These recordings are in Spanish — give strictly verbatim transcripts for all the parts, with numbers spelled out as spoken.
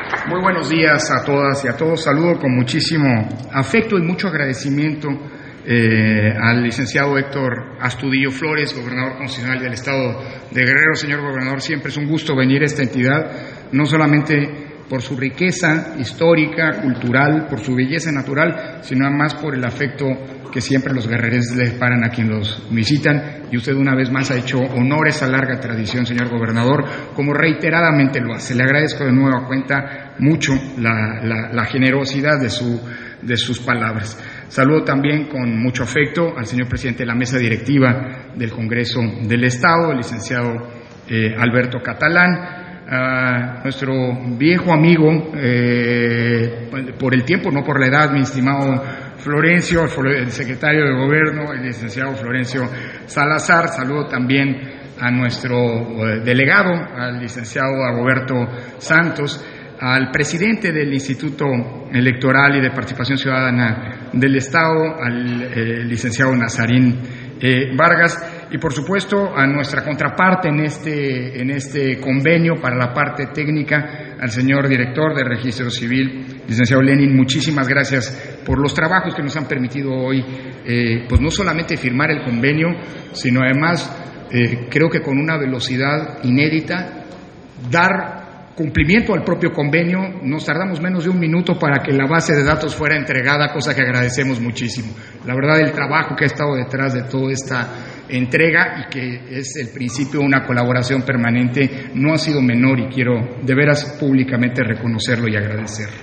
Muy buenos días a todas y a todos. Saludo con muchísimo afecto y mucho agradecimiento eh, al licenciado Héctor Astudillo Flores, gobernador constitucional del Estado de Guerrero. Señor gobernador, siempre es un gusto venir a esta entidad, no solamente por su riqueza histórica, cultural, por su belleza natural, sino además por el afecto que siempre los guerrerenses les paran a quien los visitan, y usted una vez más ha hecho honor a esa larga tradición, señor gobernador, como reiteradamente lo hace. Le agradezco de nueva cuenta mucho la, la, la generosidad de, su, de sus palabras. Saludo también con mucho afecto al señor presidente de la mesa directiva del Congreso del Estado, el licenciado eh, Alberto Catalán, a nuestro viejo amigo, eh, por el tiempo, no por la edad, mi estimado Florencio, el secretario de Gobierno, el licenciado Florencio Salazar. Saludo también a nuestro eh, delegado, al licenciado Agoberto Santos, al presidente del Instituto Electoral y de Participación Ciudadana del Estado, al eh, licenciado Nazarín eh, Vargas, y por supuesto a nuestra contraparte en este, en este convenio para la parte técnica, al señor director de Registro Civil, licenciado Lenin. Muchísimas gracias por los trabajos que nos han permitido hoy, eh, pues no solamente firmar el convenio, sino además, eh, creo que con una velocidad inédita, dar cumplimiento al propio convenio. Nos tardamos menos de un minuto para que la base de datos fuera entregada, cosa que agradecemos muchísimo. La verdad, el trabajo que ha estado detrás de toda esta entrega, y que es el principio de una colaboración permanente, no ha sido menor, y quiero de veras públicamente reconocerlo y agradecerlo.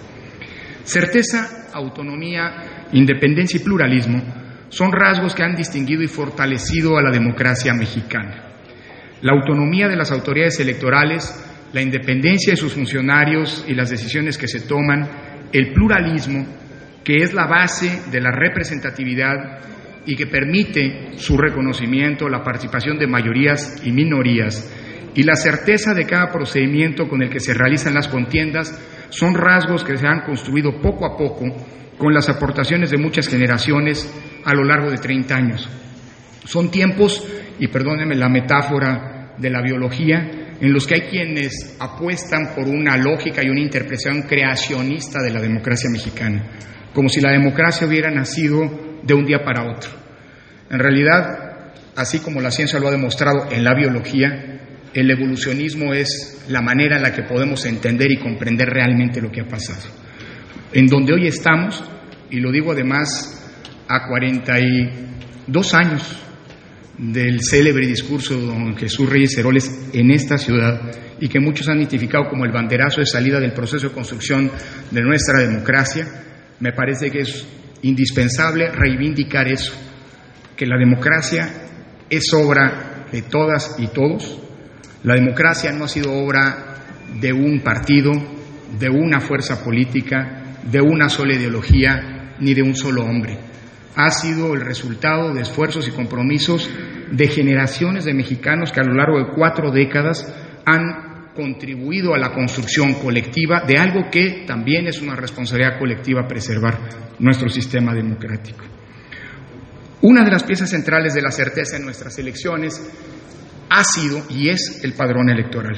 Certeza, autonomía, independencia y pluralismo son rasgos que han distinguido y fortalecido a la democracia mexicana. La autonomía de las autoridades electorales, la independencia de sus funcionarios y las decisiones que se toman, el pluralismo, que es la base de la representatividad y que permite su reconocimiento, la participación de mayorías y minorías, y la certeza de cada procedimiento con el que se realizan las contiendas, son rasgos que se han construido poco a poco con las aportaciones de muchas generaciones a lo largo de treinta años. Son tiempos, y perdónenme la metáfora de la biología, en los que hay quienes apuestan por una lógica y una interpretación creacionista de la democracia mexicana, como si la democracia hubiera nacido de un día para otro. En realidad, así como la ciencia lo ha demostrado en la biología, el evolucionismo es la manera en la que podemos entender y comprender realmente lo que ha pasado. En donde hoy estamos, y lo digo además a cuarenta y dos años del célebre discurso de don Jesús Reyes Heroles en esta ciudad, y que muchos han identificado como el banderazo de salida del proceso de construcción de nuestra democracia, me parece que es indispensable reivindicar eso, que la democracia es obra de todas y todos. La democracia no ha sido obra de un partido, de una fuerza política, de una sola ideología, ni de un solo hombre. Ha sido el resultado de esfuerzos y compromisos de generaciones de mexicanos que a lo largo de cuatro décadas han contribuido a la construcción colectiva de algo que también es una responsabilidad colectiva, preservar nuestro sistema democrático. Una de las piezas centrales de la certeza en nuestras elecciones ha sido y es el padrón electoral.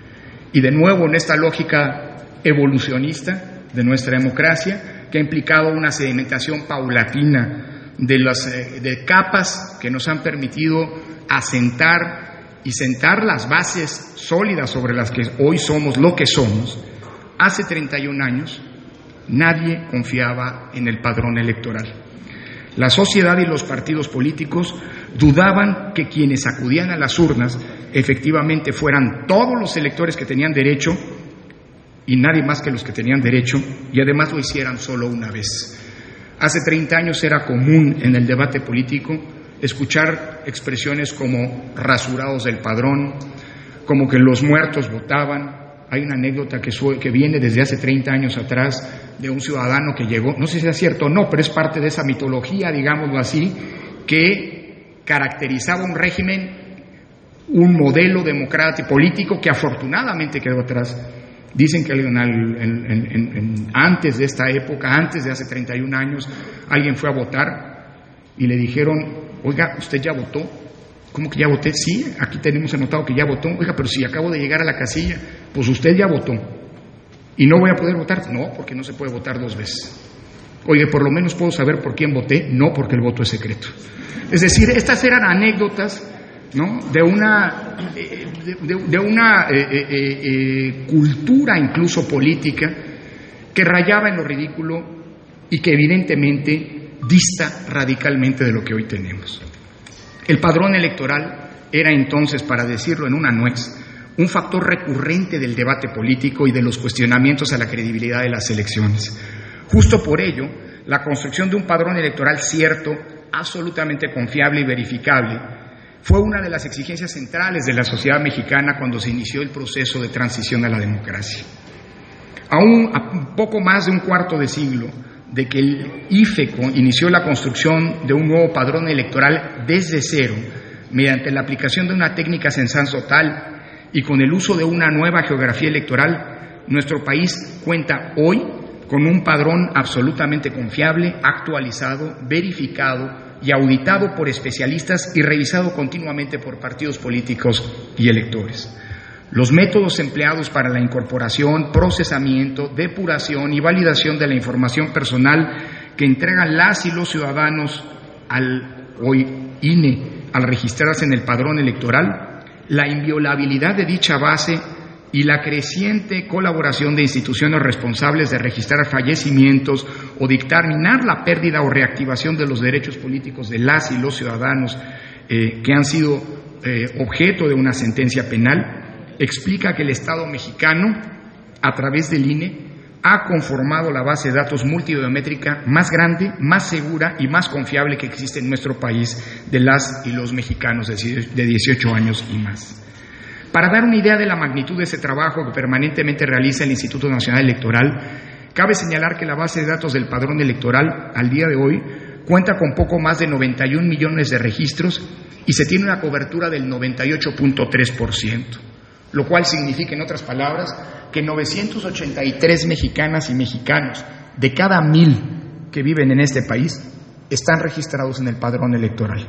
Y de nuevo, en esta lógica evolucionista de nuestra democracia, que ha implicado una sedimentación paulatina de las de capas que nos han permitido asentar y sentar las bases sólidas sobre las que hoy somos lo que somos. Hace treinta y un años nadie confiaba en el padrón electoral. La sociedad y los partidos políticos dudaban que quienes acudían a las urnas efectivamente fueran todos los electores que tenían derecho y nadie más que los que tenían derecho, y además lo hicieran solo una vez. Hace treinta años era común en el debate político escuchar expresiones como rasurados del padrón, como que los muertos votaban. Hay una anécdota que, su, que viene desde hace treinta años atrás de un ciudadano que llegó, no sé si es cierto o no, pero es parte de esa mitología, digámoslo así, que caracterizaba un régimen, un modelo democrático político que afortunadamente quedó atrás. Dicen que en, en, en, en, antes de esta época, antes de hace treinta y un años, alguien fue a votar y le dijeron: oiga, ¿usted ya votó? ¿Cómo que ya voté? Sí, aquí tenemos anotado que ya votó. Oiga, pero si acabo de llegar a la casilla. Pues usted ya votó. ¿Y no voy a poder votar? No, porque no se puede votar dos veces. Oye, por lo menos puedo saber por quién voté. No, porque el voto es secreto. Es decir, estas eran anécdotas, ¿no?, de una, de, de, de una eh, eh, eh, cultura incluso política que rayaba en lo ridículo y que evidentemente dista radicalmente de lo que hoy tenemos. El padrón electoral era entonces, para decirlo en una nuez, un factor recurrente del debate político y de los cuestionamientos a la credibilidad de las elecciones. Justo por ello, la construcción de un padrón electoral cierto, absolutamente confiable y verificable, fue una de las exigencias centrales de la sociedad mexicana cuando se inició el proceso de transición a la democracia. Aún a poco más de un cuarto de siglo de que el I F E inició la construcción de un nuevo padrón electoral desde cero, mediante la aplicación de una técnica censal-total y con el uso de una nueva geografía electoral, nuestro país cuenta hoy con un padrón absolutamente confiable, actualizado, verificado y auditado por especialistas y revisado continuamente por partidos políticos y electores. Los métodos empleados para la incorporación, procesamiento, depuración y validación de la información personal que entregan las y los ciudadanos al hoy I N E al registrarse en el padrón electoral, la inviolabilidad de dicha base y la creciente colaboración de instituciones responsables de registrar fallecimientos o dictaminar la pérdida o reactivación de los derechos políticos de las y los ciudadanos eh, que han sido eh, objeto de una sentencia penal, explica que el Estado mexicano, a través del I N E, ha conformado la base de datos multibiométrica más grande, más segura y más confiable que existe en nuestro país de las y los mexicanos de dieciocho años y más. Para dar una idea de la magnitud de ese trabajo que permanentemente realiza el Instituto Nacional Electoral, cabe señalar que la base de datos del padrón electoral al día de hoy cuenta con poco más de noventa y un millones de registros y se tiene una cobertura del noventa y ocho punto tres por ciento, lo cual significa, en otras palabras, que novecientos ochenta y tres mexicanas y mexicanos de cada mil que viven en este país están registrados en el padrón electoral.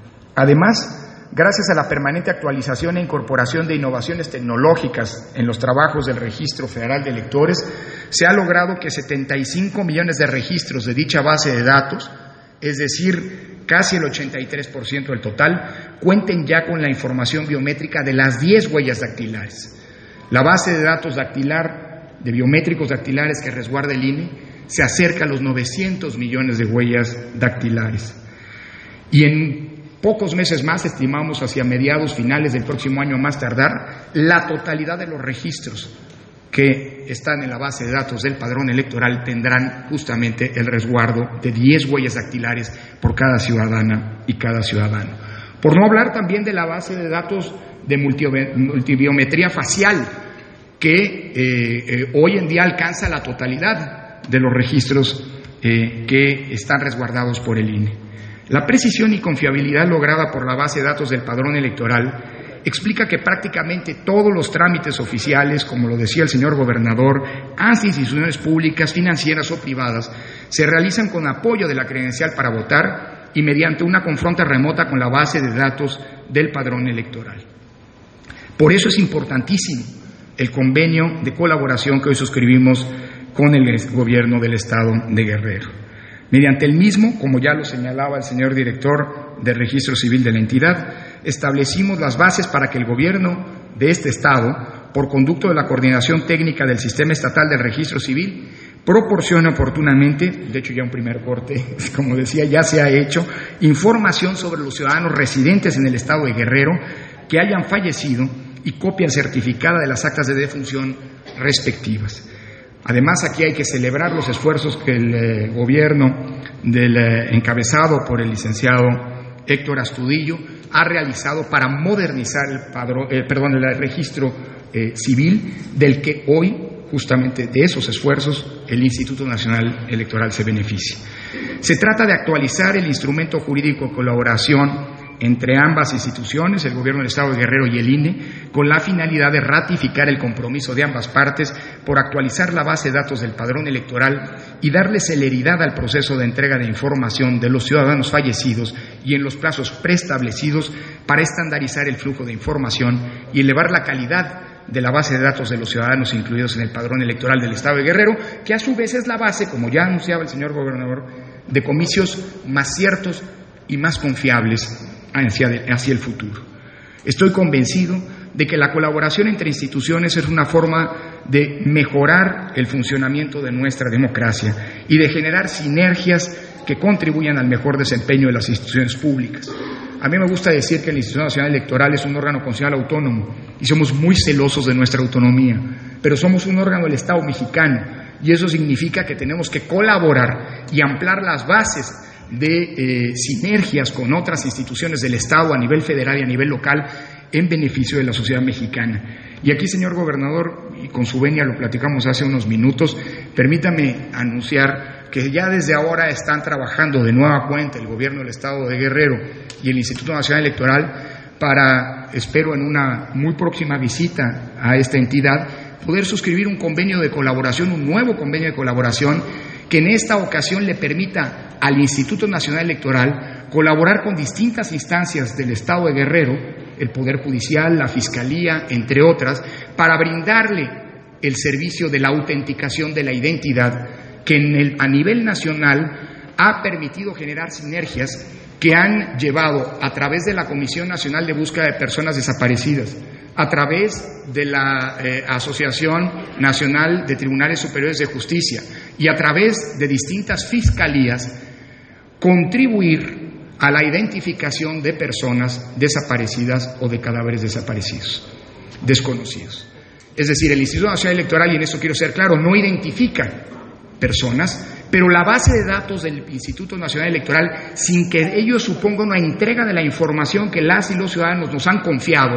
Además, gracias a la permanente actualización e incorporación de innovaciones tecnológicas en los trabajos del Registro Federal de Electores, se ha logrado que setenta y cinco millones de registros de dicha base de datos, es decir, casi el ochenta y tres por ciento del total, cuenten ya con la información biométrica de las diez huellas dactilares. La base de datos dactilar, de biométricos dactilares que resguarda el I N E, se acerca a los novecientos millones de huellas dactilares. Y en pocos meses más, estimamos hacia mediados finales del próximo año más tardar, la totalidad de los registros que están en la base de datos del padrón electoral tendrán justamente el resguardo de diez huellas dactilares por cada ciudadana y cada ciudadano. Por no hablar también de la base de datos de multibiometría facial, que eh, eh, hoy en día alcanza la totalidad de los registros eh, que están resguardados por el I N E. La precisión y confiabilidad lograda por la base de datos del padrón electoral explica que prácticamente todos los trámites oficiales, como lo decía el señor gobernador, hacia instituciones públicas, financieras o privadas, se realizan con apoyo de la credencial para votar y mediante una confronta remota con la base de datos del padrón electoral. Por eso es importantísimo el convenio de colaboración que hoy suscribimos con el gobierno del Estado de Guerrero. Mediante el mismo, como ya lo señalaba el señor director de Registro Civil de la entidad, establecimos las bases para que el gobierno de este Estado, por conducto de la Coordinación Técnica del Sistema Estatal del Registro Civil, proporcione oportunamente, de hecho ya un primer corte, como decía, ya se ha hecho, información sobre los ciudadanos residentes en el Estado de Guerrero que hayan fallecido y copia certificada de las actas de defunción respectivas. Además, aquí hay que celebrar los esfuerzos que el eh, gobierno del eh, encabezado por el licenciado Héctor Astudillo ha realizado para modernizar el padrón, eh, perdón, el registro eh, civil, del que hoy, justamente de esos esfuerzos, el Instituto Nacional Electoral se beneficia. Se trata de actualizar el instrumento jurídico de colaboración entre ambas instituciones, el Gobierno del Estado de Guerrero y el I N E, con la finalidad de ratificar el compromiso de ambas partes por actualizar la base de datos del padrón electoral y darle celeridad al proceso de entrega de información de los ciudadanos fallecidos y en los plazos preestablecidos para estandarizar el flujo de información y elevar la calidad de la base de datos de los ciudadanos incluidos en el padrón electoral del Estado de Guerrero, que a su vez es la base, como ya anunciaba el señor gobernador, de comicios más ciertos y más confiables hacia, hacia el futuro. Estoy convencido de que la colaboración entre instituciones es una forma de mejorar el funcionamiento de nuestra democracia y de generar sinergias que contribuyan al mejor desempeño de las instituciones públicas. A mí me gusta decir que el Instituto Nacional Electoral es un órgano constitucional autónomo y somos muy celosos de nuestra autonomía, pero somos un órgano del Estado mexicano y eso significa que tenemos que colaborar y ampliar las bases de eh, sinergias con otras instituciones del Estado a nivel federal y a nivel local en beneficio de la sociedad mexicana. Y aquí, señor gobernador, y con su venia lo platicamos hace unos minutos, permítame anunciar que ya desde ahora están trabajando de nueva cuenta el gobierno del Estado de Guerrero y el Instituto Nacional Electoral para, espero en una muy próxima visita a esta entidad, poder suscribir un convenio de colaboración, un nuevo convenio de colaboración que en esta ocasión le permita al Instituto Nacional Electoral colaborar con distintas instancias del Estado de Guerrero, el Poder Judicial, la Fiscalía, entre otras, para brindarle el servicio de la autenticación de la identidad que en el, a nivel nacional ha permitido generar sinergias que han llevado a través de la Comisión Nacional de Búsqueda de Personas Desaparecidas, a través de la eh, Asociación Nacional de Tribunales Superiores de Justicia y a través de distintas fiscalías, contribuir a la identificación de personas desaparecidas o de cadáveres desaparecidos, desconocidos. Es decir, el Instituto Nacional Electoral, y en esto quiero ser claro, no identifica personas, pero la base de datos del Instituto Nacional Electoral, sin que ello suponga una entrega de la información que las y los ciudadanos nos han confiado,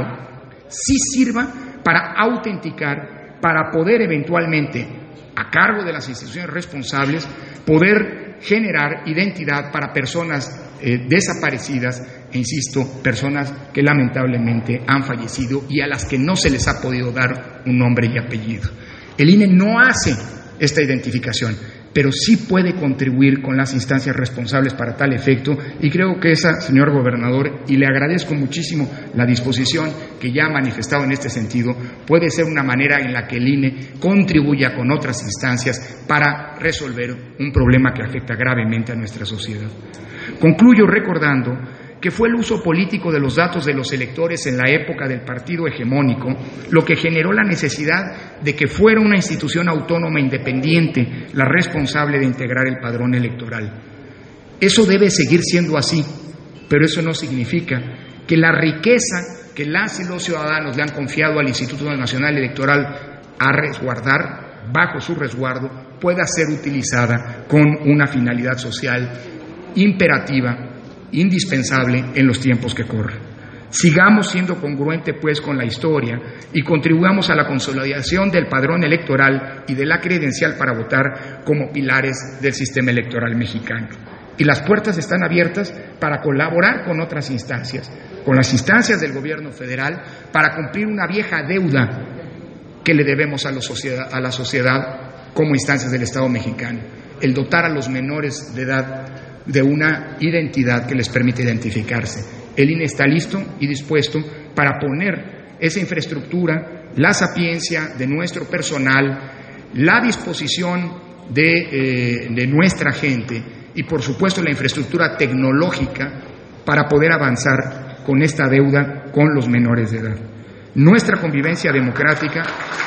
sí sirva para autenticar, para poder eventualmente, a cargo de las instituciones responsables, poder generar identidad para personas eh, desaparecidas e, insisto, personas que lamentablemente han fallecido y a las que no se les ha podido dar un nombre y apellido. El I N E no hace esta identificación, pero sí puede contribuir con las instancias responsables para tal efecto, y creo que esa, señor gobernador, y le agradezco muchísimo la disposición que ya ha manifestado en este sentido, puede ser una manera en la que el I N E contribuya con otras instancias para resolver un problema que afecta gravemente a nuestra sociedad. Concluyo recordando que fue el uso político de los datos de los electores en la época del partido hegemónico lo que generó la necesidad de que fuera una institución autónoma independiente la responsable de integrar el padrón electoral. Eso debe seguir siendo así, pero eso no significa que la riqueza que las y los ciudadanos le han confiado al Instituto Nacional Electoral a resguardar, bajo su resguardo, pueda ser utilizada con una finalidad social imperativa, indispensable en los tiempos que corren. Sigamos siendo congruentes, pues, con la historia y contribuyamos a la consolidación del padrón electoral y de la credencial para votar como pilares del sistema electoral mexicano. Y las puertas están abiertas para colaborar con otras instancias, con las instancias del gobierno federal, para cumplir una vieja deuda que le debemos a la sociedad, a la sociedad como instancias del Estado mexicano, el dotar a los menores de edad de una identidad que les permite identificarse. El I N E está listo y dispuesto para poner esa infraestructura, la sapiencia de nuestro personal, la disposición de, eh, de nuestra gente y, por supuesto, la infraestructura tecnológica para poder avanzar con esta deuda con los menores de edad. Nuestra convivencia democrática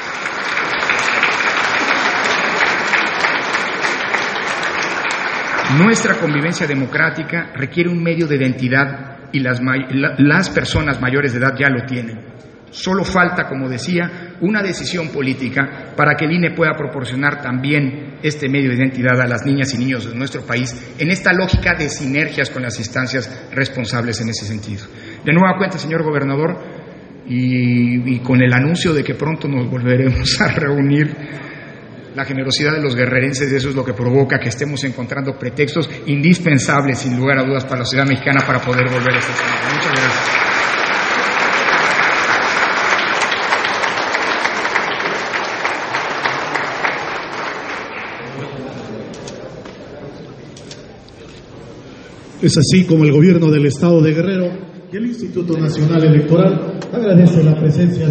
Nuestra convivencia democrática requiere un medio de identidad y las, las personas mayores de edad ya lo tienen. Solo falta, como decía, una decisión política para que el I N E pueda proporcionar también este medio de identidad a las niñas y niños de nuestro país en esta lógica de sinergias con las instancias responsables en ese sentido. De nueva cuenta, señor gobernador, y, y con el anuncio de que pronto nos volveremos a reunir, la generosidad de los guerrerenses, eso es lo que provoca que estemos encontrando pretextos indispensables, sin lugar a dudas, para la sociedad mexicana para poder volver a esta semana. Muchas gracias. Es así como el gobierno del Estado de Guerrero y el Instituto Nacional Electoral agradece la presencia